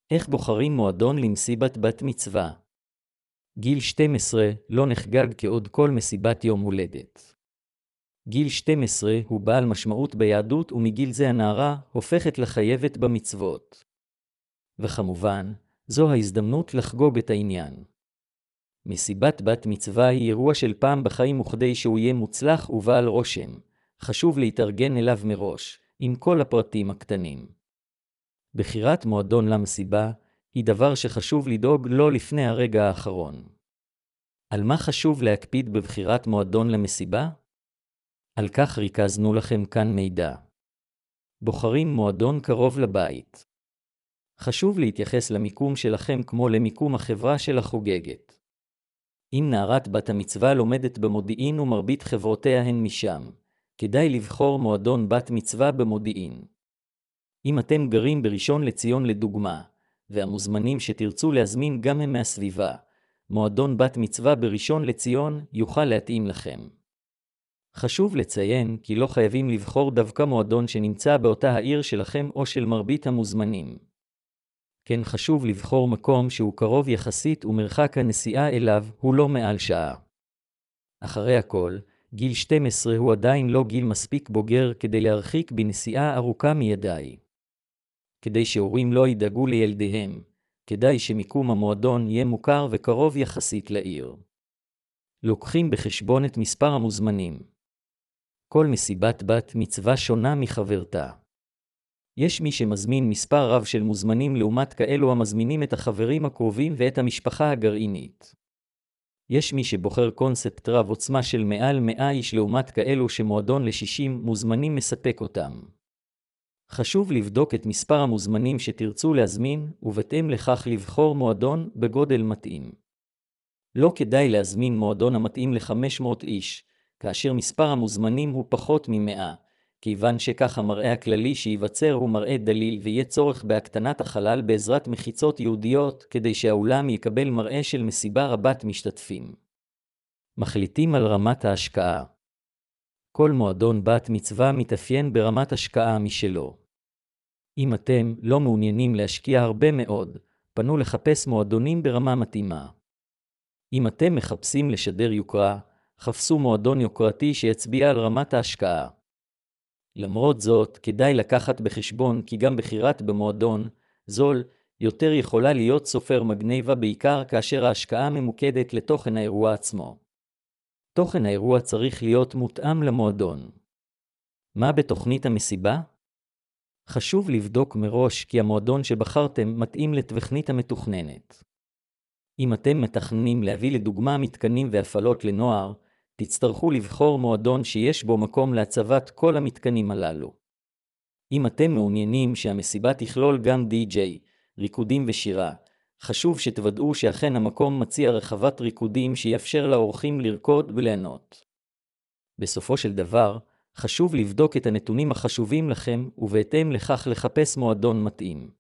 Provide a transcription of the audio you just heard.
איך בוחרים מועדון למסיבת בת מצווה? גיל 12 לא נחגג כעוד כל מסיבת יום הולדת. גיל 12 הוא בעל משמעות ביהדות, ומגיל זה הנערה הופכת לחייבת במצוות. וכמובן, זו ההזדמנות לחגוג את העניין. מסיבת בת מצווה היא אירוע של פעם בחיים, וכדי שהוא יהיה מוצלח ובעל רושם, חשוב להתארגן אליו מראש, עם כל הפרטים הקטנים. בחירת מועדון למסיבה היא דבר שחשוב לדאוג לו לפני הרגע האחרון. על מה חשוב להקפיד בבחירת מועדון למסיבה? על כך ריכזנו לכם כאן מידע. בוחרים מועדון קרוב לבית. חשוב להתייחס למיקום שלכם כמו למיקום החברה של החוגגת. אם נערת בת המצווה לומדת במודיעין ומרבית חברותיה הן משם, כדאי לבחור מועדון בת מצווה במודיעין. אם אתם גרים בראשון לציון לדוגמה, והמוזמנים שתרצו להזמין גם הם מהסביבה, מועדון בת מצווה בראשון לציון יוכל להתאים לכם. חשוב לציין כי לא חייבים לבחור דווקא מועדון שנמצא באותה העיר שלכם או של מרבית המוזמנים. כן, חשוב לבחור מקום שהוא קרוב יחסית ומרחק הנסיעה אליו הוא לא מעל שעה. אחרי הכל, גיל 12 הוא עדיין לא גיל מספיק בוגר כדי להרחיק בנסיעה ארוכה מידי. כדי שהורים לא ידאגו לילדיהם, כדאי שמיקום המועדון יהיה מוכר וקרוב יחסית לעיר. לוקחים בחשבון את מספר המוזמנים. כל מסיבת בת מצווה שונה מחברתה. יש מי שמזמין מספר רב של מוזמנים לעומת כאלו המזמינים את החברים הקרובים ואת המשפחה הגרעינית. יש מי שבוחר קונספט רב עוצמה של מעל 100 איש לעומת כאלו שמועדון ל-60 מוזמנים מספק אותם. חשוב לבדוק את מספר המוזמנים שתרצו להזמין, ובהתאם לכך לבחור מועדון בגודל מתאים. לא כדאי להזמין מועדון המתאים ל-500 איש, כאשר מספר המוזמנים הוא פחות מ-100, כיוון שכך המראה הכללי שייווצר הוא מראה דליל, ויהיה צורך בהקטנת החלל בעזרת מחיצות ייעודיות, כדי שהאולם יקבל מראה של מסיבה רבת משתתפים. מחליטים על רמת ההשקעה. כל מועדון בת מצווה מתאפיין ברמת השקעה משלו. אם אתם לא מעוניינים להשקיע הרבה מאוד, פנו לחפש מועדונים ברמה מתאימה. אם אתם מחפשים לשדר יוקרה, חפשו מועדון יוקרתי שיצביע על רמת ההשקעה. למרות זאת, כדאי לקחת בחשבון כי גם בחירת במועדון זול יותר יכולה להיות סופר מגניבה, בעיקר כאשר ההשקעה ממוקדת לתוכן האירוע עצמו. תוכן האירוע צריך להיות מותאם למועדון. מה בתוכנית המסיבה? חשוב לבדוק מראש כי המועדון שבחרתם מתאים לתוכנית המתוכננת. אם אתם מתכננים להביא לדוגמה מתקנים והפעלות לנוער, תצטרכו לבחור מועדון שיש בו מקום להצבת כל המתקנים הללו. אם אתם מעוניינים שהמסיבה תכלול גם די-ג'יי, ריקודים ושירה, חשוב שתוודאו שאכן המקום מציע רחבת ריקודים שיאפשר לאורחים לרקוד וליהנות. בסופו של דבר, חשוב לבדוק את הנתונים החשובים לכם ובהתאם לכך לחפש מועדון מתאים.